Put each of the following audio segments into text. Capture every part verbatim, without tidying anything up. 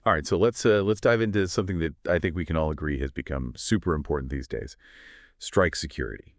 All right, so let's uh, let's dive into something that I think we can all agree has become super important these days: strike security.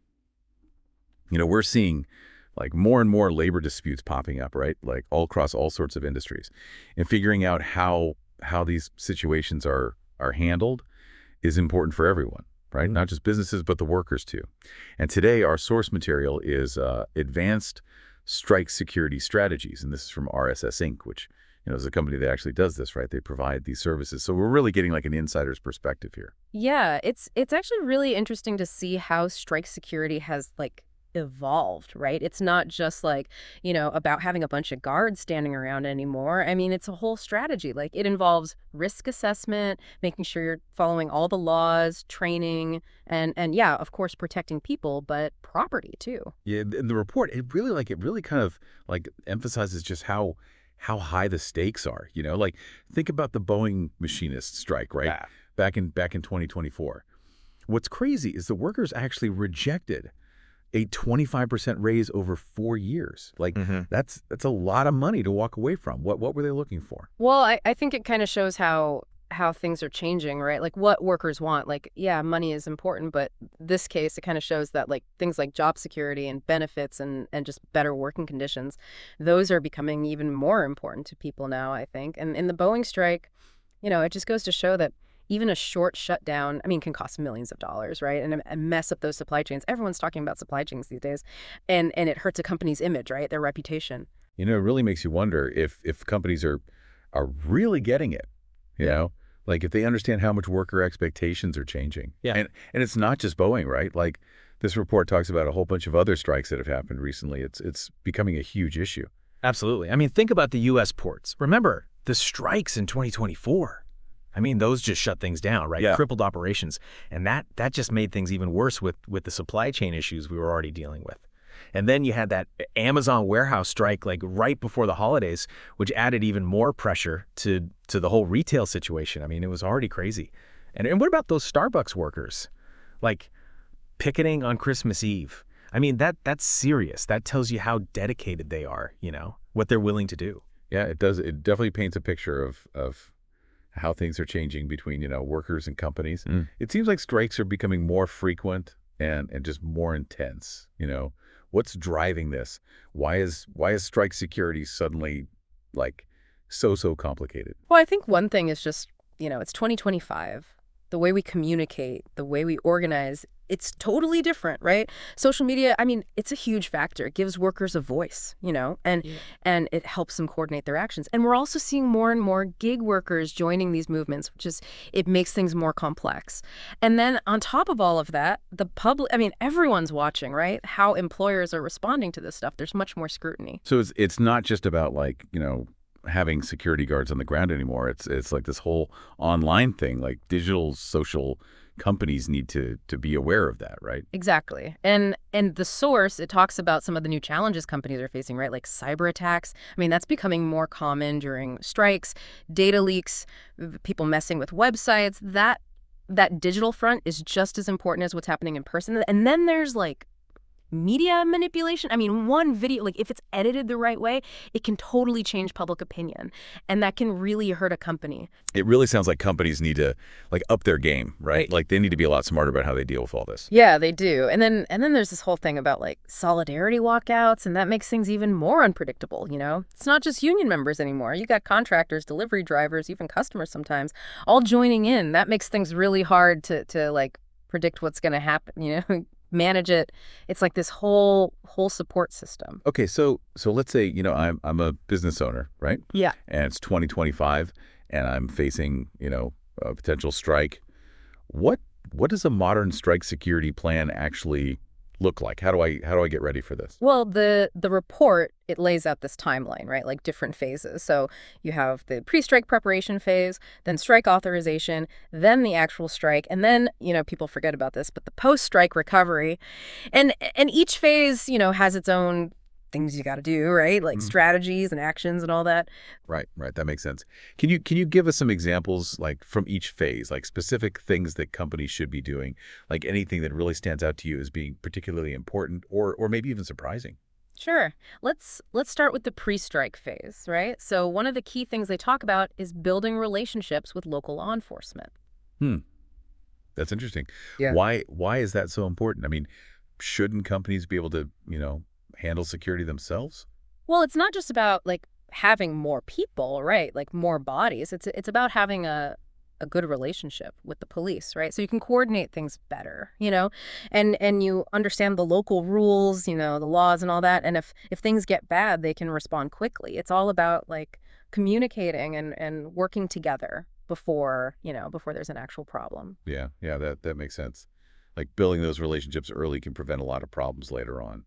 You know, we're seeing like more and more labor disputes popping up, right? Like all across all sorts of industries, and figuring out how how these situations are are handled is important for everyone, right? Mm. Not just businesses, but the workers too. And today, our source material is uh, Advanced Strike Security Strategies, and this is from R S S Inc, which you know is a company that actually does this, right? They provide these services, so we're really getting like an insider's perspective here. Yeah, it's it's actually really interesting to see how strike security has like evolved, right? It's not just like, you know, about having a bunch of guards standing around anymore. I mean, it's a whole strategy. Like it involves risk assessment, making sure you're following all the laws, training, and and yeah, of course protecting people, but property too. Yeah, in the report, it really like it really kind of like emphasizes just how how high the stakes are. You know, like think about the Boeing machinist strike, right? Yeah. Back in back in twenty twenty-four. What's crazy is the workers actually rejected a twenty-five percent raise over four years. Like Hmm. that's that's a lot of money to walk away from. What what were they looking for? Well, I, I think it kind of shows how how things are changing, right? Like what workers want. Like, yeah, money is important, but this case, it kind of shows that like things like job security and benefits and and just better working conditions, those are becoming even more important to people now, I think. And in the Boeing strike, you know, it just goes to show that even a short shutdown, I mean, can cost millions of dollars, right? And, and mess up those supply chains. Everyone's talking about supply chains these days, and and it hurts a company's image, right? Their reputation. You know, it really makes you wonder if if companies are are really getting it. You Yeah. know, like if they understand how much worker expectations are changing. Yeah. And and it's not just Boeing, right? Like this report talks about a whole bunch of other strikes that have happened recently. It's it's becoming a huge issue. Absolutely. I mean, think about the U S ports. Remember the strikes in twenty twenty-four. I mean, those just shut things down, right? Yeah. Crippled operations. And that that just made things even worse with with the supply chain issues we were already dealing with. And then you had that Amazon warehouse strike like right before the holidays, which added even more pressure to to the whole retail situation. I mean, it was already crazy. And and what about those Starbucks workers? Like picketing on Christmas Eve. I mean, that that's serious. That tells you how dedicated they are, you know, what they're willing to do. Yeah, it does. It definitely paints a picture of of how things are changing between, you know, workers and companies. Mm. It seems like strikes are becoming more frequent and and just more intense, you know. What's driving this? Why is why is strike security suddenly like so so complicated? Well, I think one thing is just, you know, it's twenty twenty-five. The way we communicate, the way we organize, it's totally different, right? Social media, I mean, it's a huge factor. It gives workers a voice, you know, and Yeah. and it helps them coordinate their actions. And we're also seeing more and more gig workers joining these movements, which is it makes things more complex. And then on top of all of that, the public, I mean, everyone's watching, right? How employers are responding to this stuff. There's much more scrutiny. So it's it's not just about like, you know, having security guards on the ground anymore. It's it's like this whole online thing, like digital social companies need to to be aware of that, right? Exactly. And and the source, it talks about some of the new challenges companies are facing, right? Like cyber attacks. I mean, that's becoming more common during strikes, data leaks, v- people messing with websites. That that digital front is just as important as what's happening in person. And then there's like media manipulation. I mean, one video, like if it's edited the right way, it can totally change public opinion. And that can really hurt a company. It really sounds like companies need to like up their game, right? Like they need to be a lot smarter about how they deal with all this. Yeah, they do. And then and then there's this whole thing about like solidarity walkouts, and that makes things even more unpredictable, you know? It's not just union members anymore. You got contractors, delivery drivers, even customers sometimes, all joining in. That makes things really hard to to like predict what's going to happen, you know? Manage it. It's like this whole whole support system. Okay, so so let's say, you know, I'm I'm a business owner, right? Yeah. And it's twenty twenty-five and I'm facing, you know, a potential strike. What what does a modern strike security plan actually look like? How do I how do I get ready for this? Well, the the report, it lays out this timeline, right? Like different phases. So you have the pre-strike preparation phase, then strike authorization, then the actual strike, and then, you know, people forget about this, but the post-strike recovery. And and each phase, you know, has its own things you got to do, right? Like Mhm. strategies and actions and all that. Right, right, that makes sense. Can you can you give us some examples like from each phase, like specific things that companies should be doing, like anything that really stands out to you as being particularly important or or maybe even surprising? Sure. Let's let's start with the pre-strike phase, right? So one of the key things they talk about is building relationships with local law enforcement. Hmm. That's interesting. Yeah. Why why is that so important? I mean, shouldn't companies be able to, you know, handle security themselves? Well, it's not just about like having more people, right? Like more bodies. It's it's about having a a good relationship with the police, right? So you can coordinate things better, you know, and and you understand the local rules, you know, the laws and all that. And if if things get bad, they can respond quickly. It's all about like communicating and and working together before, you know, before there's an actual problem. Yeah, yeah, that that makes sense. Like building those relationships early can prevent a lot of problems later on.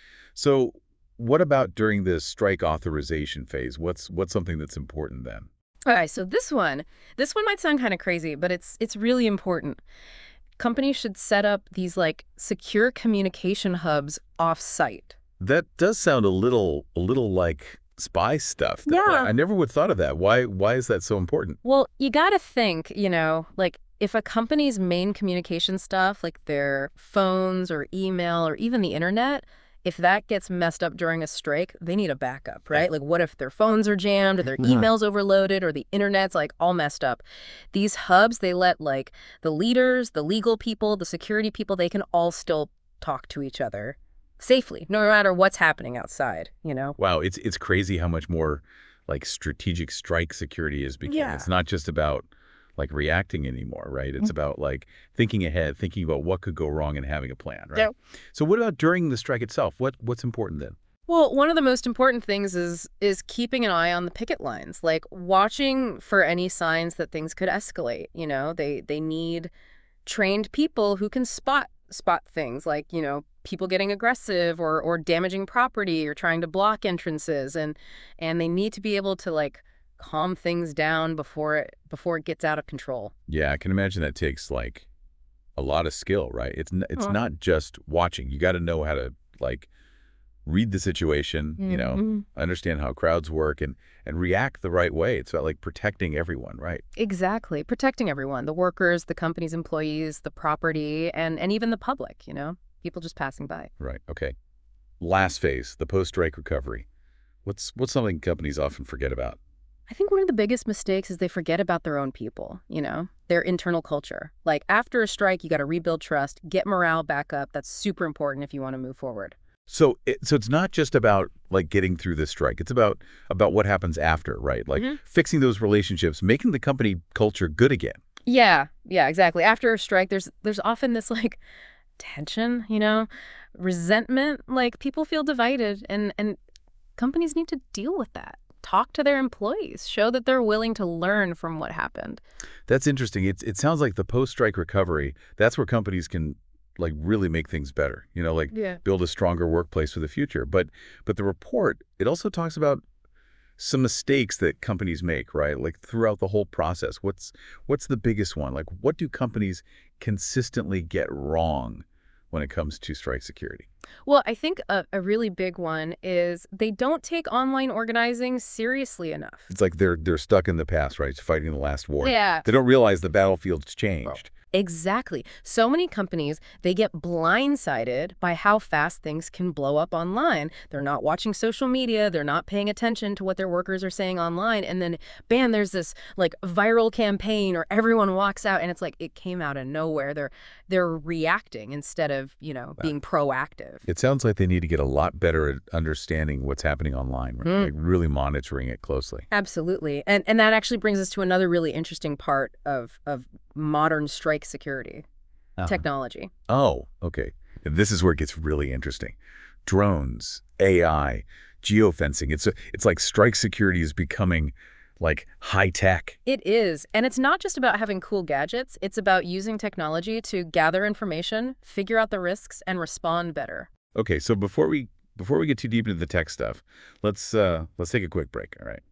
So, what about during the strike authorization phase? What's what's something that's important then? All right, so this one, this one might sound kind of crazy, but it's it's really important. Companies should set up these like secure communication hubs off-site. That does sound a little a little like spy stuff, though. Yeah. I never would have thought of that. Why why is that so important? Well, you got to think, you know, like if a company's main communication stuff, like their phones or email or even the internet, if that gets messed up during a strike, they need a backup, right? Like what if their phones are jammed or their Yeah. emails overloaded or the internet's like all messed up? These hubs, they let like the leaders, the legal people, the security people, they can all still talk to each other safely, no matter what's happening outside, you know? Wow, it's it's crazy how much more like strategic strike security is becoming. Yeah. It's not just about like reacting anymore, right? It's about like thinking ahead, thinking about what could go wrong and having a plan, right? Yeah. So what about during the strike itself? What what's important then? Well, one of the most important things is is keeping an eye on the picket lines, like watching for any signs that things could escalate. You know, they they need trained people who can spot spot things like, you know, people getting aggressive or or damaging property or trying to block entrances, and and they need to be able to like calm things down before it before it gets out of control. Yeah, I can imagine that takes like a lot of skill, right? It's n it's Uh. not just watching. You got to know how to like read the situation, you know, Mhm. understand how crowds work and and react the right way. It's about like protecting everyone, right? Exactly. Protecting everyone, the workers, the company's employees, the property, and and even the public, you know, people just passing by. Right. Okay. Last phase, the post-strike recovery. What's what's something companies often forget about? I think one of the biggest mistakes is they forget about their own people, you know, their internal culture. Like after a strike, you got to rebuild trust, get morale back up. That's super important if you want to move forward. So it, so it's not just about like getting through the strike. It's about about what happens after, right? Like Mhm. fixing those relationships, making the company culture good again. Yeah, yeah, exactly. After a strike, there's there's often this like tension, you know, resentment, like people feel divided and and companies need to deal with that. Talk to their employees, show that they're willing to learn from what happened. That's interesting. It it sounds like the post-strike recovery, that's where companies can like really make things better. You know, like Yeah. build a stronger workplace for the future. But but the report, it also talks about some mistakes that companies make, right? Like throughout the whole process. What's what's the biggest one? Like what do companies consistently get wrong when it comes to strike security? Well, I think a, a really big one is they don't take online organizing seriously enough. It's like they're they're stuck in the past, right? Fighting the last war. Yeah. They don't realize the battlefield's changed. Exactly. So many companies, they get blindsided by how fast things can blow up online. They're not watching social media. They're not paying attention to what their workers are saying online. And then, bam, there's this like viral campaign or everyone walks out and it's like it came out of nowhere. They're they're reacting instead of, you know, being proactive. It sounds like they need to get a lot better at understanding what's happening online, right? Mm. Like really monitoring it closely. Absolutely. And and that actually brings us to another really interesting part of of modern strike security, Uh-huh. technology. Oh, okay. This is where it gets really interesting. Drones, A I, geofencing. It's a, it's like strike security is becoming like high tech. It is. And it's not just about having cool gadgets. It's about using technology to gather information, figure out the risks, and respond better. Okay, so before we before we get too deep into the tech stuff, let's uh, let's take a quick break. All right.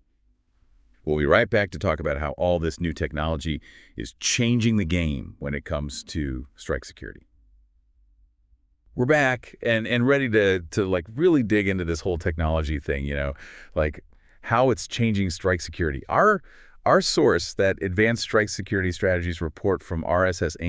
We'll be right back to talk about how all this new technology is changing the game when it comes to strike security. We're back and and ready to to like really dig into this whole technology thing, you know, like how it's changing strike security. Our our source, that Advanced Strike Security Strategies report from R S S Inc,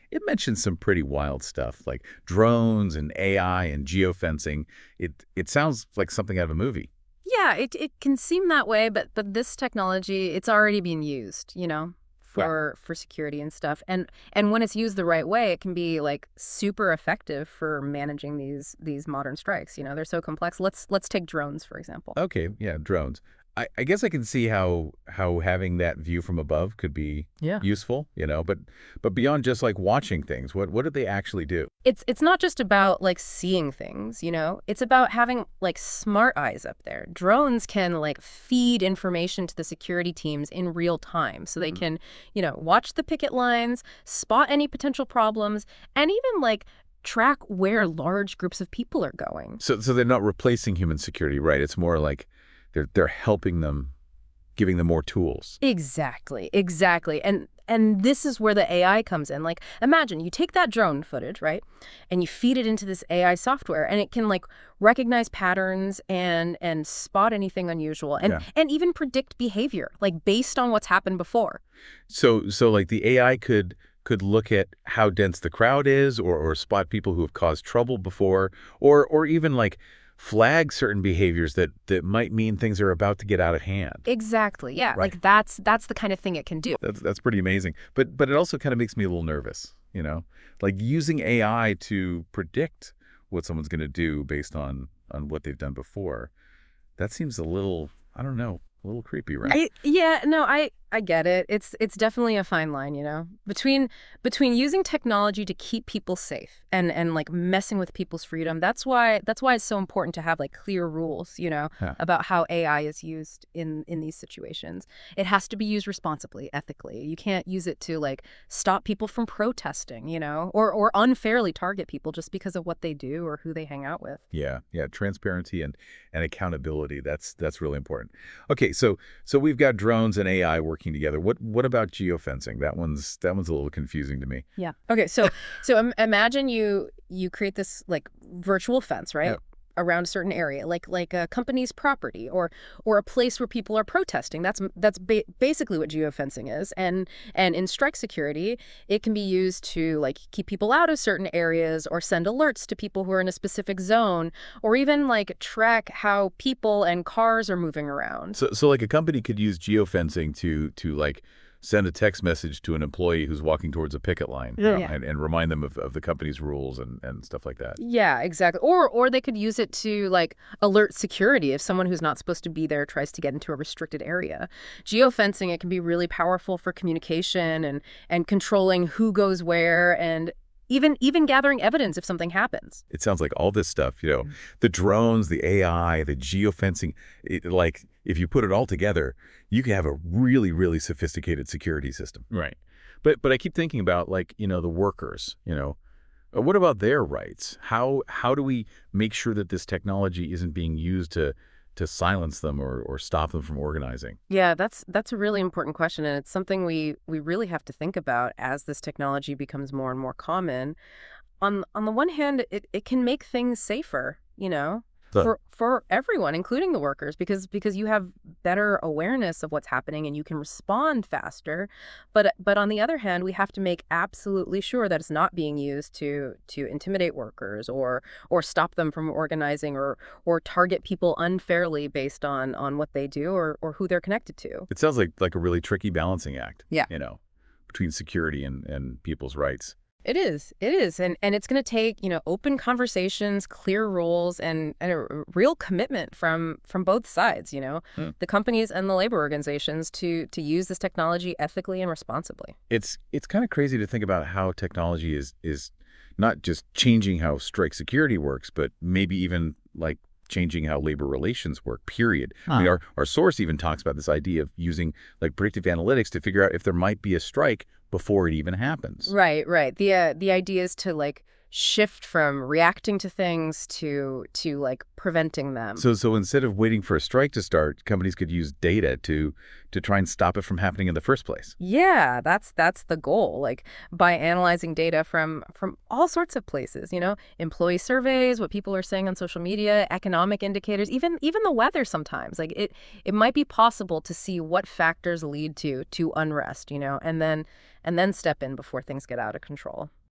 it mentions some pretty wild stuff like drones and A I and geofencing. It it sounds like something out of a movie. Yeah, it it can seem that way, but but this technology, it's already being used, you know, for for security and stuff. And and when it's used the right way, it can be like super effective for managing these these modern strikes. You know, they're so complex. Let's let's take drones, for example. Okay, yeah, drones. I, I guess I can see how how having that view from above could be Yeah. useful, you know, but but beyond just like watching things, what what do they actually do? It's it's not just about like seeing things, you know. It's about having like smart eyes up there. Drones can like feed information to the security teams in real time, so they Mhm. can, you know, watch the picket lines, spot any potential problems, and even like track where large groups of people are going. So so they're not replacing human security, right? It's more like they're they're helping them, giving them more tools. Exactly, exactly. And and this is where the A I comes in. Like, imagine you take that drone footage, right? And you feed it into this A I software, and it can like recognize patterns and and spot anything unusual and Yeah. and even predict behavior, like based on what's happened before. So so like the A I could could look at how dense the crowd is or or spot people who have caused trouble before or or even like flag certain behaviors that that might mean things are about to get out of hand. Exactly. Yeah, Right. like that's that's the kind of thing it can do. That's that's pretty amazing. But but it also kind of makes me a little nervous, you know? Like using A I to predict what someone's going to do based on on what they've done before. That seems a little, I don't know, a little creepy, right? I, yeah, no, I I get it. It's it's definitely a fine line, you know, between between using technology to keep people safe and and like messing with people's freedom. That's why that's why it's so important to have like clear rules, you know, Yeah. about how A I is used in in these situations. It has to be used responsibly, ethically. You can't use it to like stop people from protesting, you know, or or unfairly target people just because of what they do or who they hang out with. Yeah, yeah, transparency and and accountability. That's that's really important. Okay, so so we've got drones and A I working together. What what about geofencing? That one's that one's a little confusing to me. Yeah. Okay. So, so im- imagine you you create this like virtual fence, right, Yep. around a certain area, like like a company's property or or a place where people are protesting. That's that's ba- basically what geofencing is. And and in strike security, it can be used to like keep people out of certain areas or send alerts to people who are in a specific zone, or even like track how people and cars are moving around. So so like a company could use geofencing to to like send a text message to an employee who's walking towards a picket line you Yeah. know, Yeah. and, and remind them of, of the company's rules and, and stuff like that. Yeah, exactly. Or or they could use it to like alert security if someone who's not supposed to be there tries to get into a restricted area. Geofencing, it can be really powerful for communication and and controlling who goes where and even even gathering evidence if something happens. It sounds like all this stuff, you know, the drones, the A I, the geofencing, it, like if you put it all together, you can have a really, really sophisticated security system. Right. But but I keep thinking about like, you know, the workers, you know, uh, what about their rights? How how do we make sure that this technology isn't being used to to silence them or, or stop them from organizing? Yeah, that's that's a really important question, and it's something we we really have to think about as this technology becomes more and more common. On on the one hand, it, it can make things safer, you know, So- for for everyone, including the workers, because because you have better awareness of what's happening and you can respond faster. But but on the other hand, we have to make absolutely sure that it's not being used to to intimidate workers or or stop them from organizing or or target people unfairly based on on what they do or or who they're connected to. It sounds like like a really tricky balancing act. Yeah. You know, between security and, and people's rights. It is. It is. And and it's going to take, you know, open conversations, clear rules, and, and a r- real commitment from from both sides, you know, Hmm. the companies and the labor organizations to to use this technology ethically and responsibly. It's it's kind of crazy to think about how technology is is not just changing how strike security works, but maybe even like changing how labor relations work, period. I mean, Huh. our, our source even talks about this idea of using like predictive analytics to figure out if there might be a strike before it even happens. Right, right. The uh, the idea is to like shift from reacting to things to to like preventing them. So so instead of waiting for a strike to start, companies could use data to to try and stop it from happening in the first place. Yeah, that's that's the goal. Like by analyzing data from from all sorts of places, you know, employee surveys, what people are saying on social media, economic indicators, even even the weather sometimes. Like it it might be possible to see what factors lead to to unrest, you know, and then and then step in before things get out of control.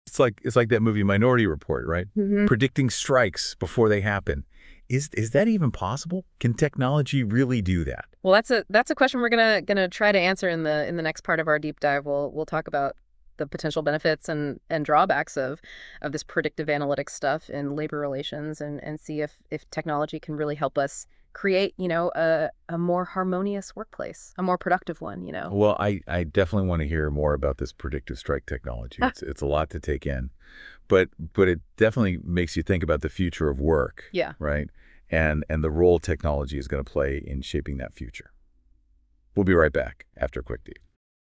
It's like it's like that movie Minority Report, right? Mm-hmm. Predicting strikes before they happen. Is is that even possible? Can technology really do that? Well, that's a that's a question we're gonna gonna try to answer in the in the next part of our deep dive. We'll we'll talk about the potential benefits and and drawbacks of of this predictive analytics stuff in labor relations, and and see if if technology can really help us create, you know, a a more harmonious workplace, a more productive one, you know. Well, I, I definitely want to hear more about this predictive strike technology. It's it's a lot to take in, but but it definitely makes you think about the future of work. Yeah. Right. And and the role technology is going to play in shaping that future. We'll be right back after a quick deep.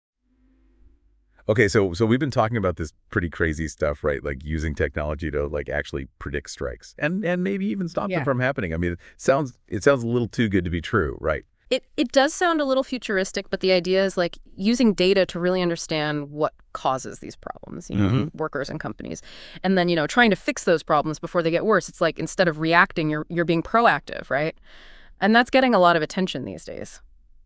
Okay, so so we've been talking about this pretty crazy stuff, right? Like using technology to like actually predict strikes and and maybe even stop Yeah. them from happening. I mean, it sounds it sounds a little too good to be true, right? It it does sound a little futuristic, but the idea is like using data to really understand what causes these problems, you know, Mhm. workers and companies. And then, you know, trying to fix those problems before they get worse. It's like instead of reacting, you're you're being proactive, right? And that's getting a lot of attention these days.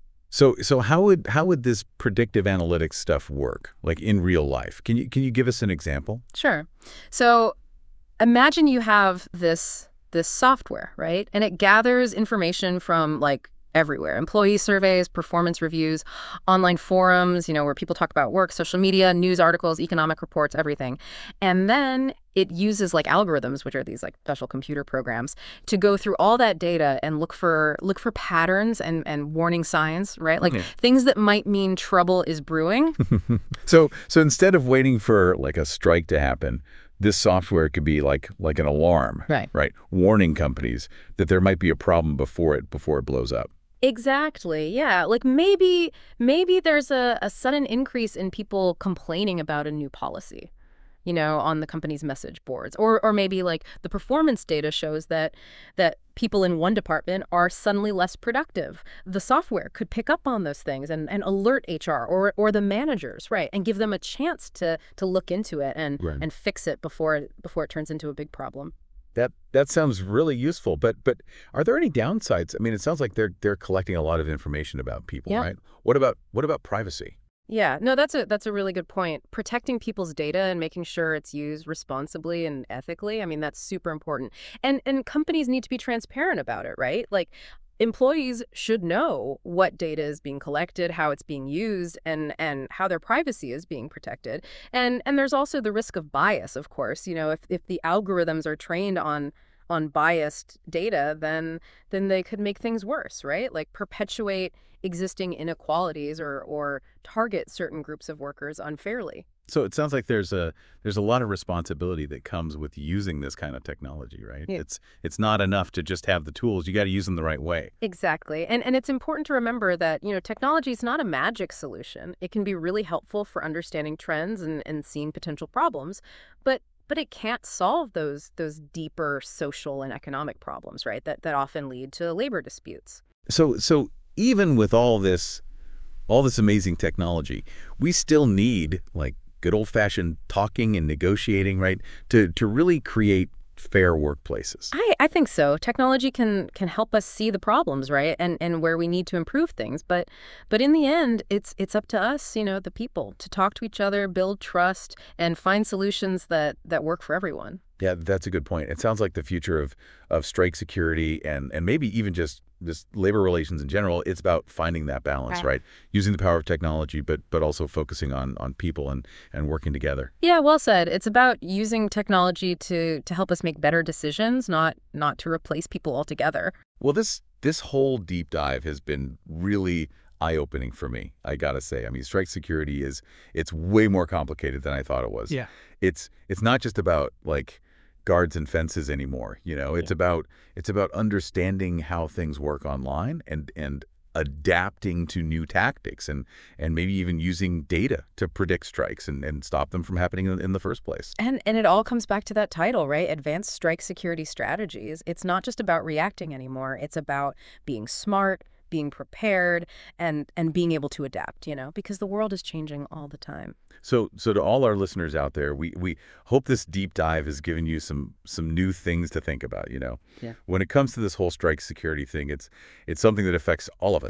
So so how would how would this predictive analytics stuff work, like in real life? Can you can you give us an example? Sure. So imagine you have this this software, right? And it gathers information from like everywhere. Employee surveys, performance reviews, online forums, you know, where people talk about work, social media, news articles, economic reports, everything. And then it uses like algorithms, which are these like special computer programs, to go through all that data and look for look for patterns and and warning signs, right? Like Yeah. things that might mean trouble is brewing. So so instead of waiting for like a strike to happen, this software could be like like an alarm, Right. right? Warning companies that there might be a problem before it before it blows up. Exactly. Yeah. Like maybe maybe there's a, a sudden increase in people complaining about a new policy, you know, on the company's message boards. Or or maybe like the performance data shows that that people in one department are suddenly less productive. The software could pick up on those things and, and alert H R or or the managers, right, and give them a chance to to look into it and Right. and fix it before it before it turns into a big problem. That that sounds really useful, but but are there any downsides? I mean, it sounds like they're they're collecting a lot of information about people, Yeah. right? What about what about privacy? Yeah, no, that's a that's a really good point. Protecting people's data and making sure it's used responsibly and ethically, I mean, that's super important. And and companies need to be transparent about it, right? Like employees should know what data is being collected, how it's being used, and and how their privacy is being protected. And and there's also the risk of bias, of course. You know, if if the algorithms are trained on on biased data, then then they could make things worse, right? Like perpetuate existing inequalities or or target certain groups of workers unfairly. So it sounds like there's a there's a lot of responsibility that comes with using this kind of technology, right? Yeah. It's it's not enough to just have the tools. You got to use them the right way. Exactly. And and it's important to remember that, you know, technology is not a magic solution. It can be really helpful for understanding trends and, and seeing potential problems, but but it can't solve those those deeper social and economic problems, right? That that often lead to labor disputes. So so even with all this all this amazing technology, we still need like good old-fashioned talking and negotiating, right? To to really create fair workplaces. I, I think so. Technology can can help us see the problems, right? And and where we need to improve things. But but in the end, it's it's up to us, you know, the people, to talk to each other, build trust, and find solutions that that work for everyone. Yeah, that's a good point. It sounds like the future of of strike security and and maybe even just just labor relations in general, it's about finding that balance, Right. right? Using the power of technology, but but also focusing on on people and and working together. Yeah, well said. It's about using technology to to help us make better decisions, not not to replace people altogether. Well, this this whole deep dive has been really eye-opening for me, I gotta say. I mean, strike security is it's way more complicated than I thought it was. Yeah. It's it's not just about like guards and fences anymore, you know. It's about it's about understanding how things work online and and adapting to new tactics and and maybe even using data to predict strikes and, and stop them from happening in, in the first place. And and it all comes back to that title, right? Advanced Strike Security Strategies. It's not just about reacting anymore. It's about being smart, being prepared, and and being able to adapt, you know, because the world is changing all the time. So, so to all our listeners out there, we we hope this deep dive has given you some some new things to think about. You know, Yeah. when it comes to this whole strike security thing, it's it's something that affects all of us.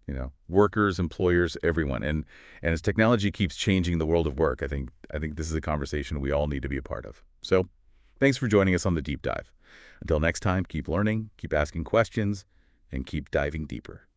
you know, workers, employers, everyone. And and as technology keeps changing the world of work, I think I think this is a conversation we all need to be a part of. So thanks for joining us on the Deep Dive. Until next time, keep learning, keep asking questions, and keep diving deeper.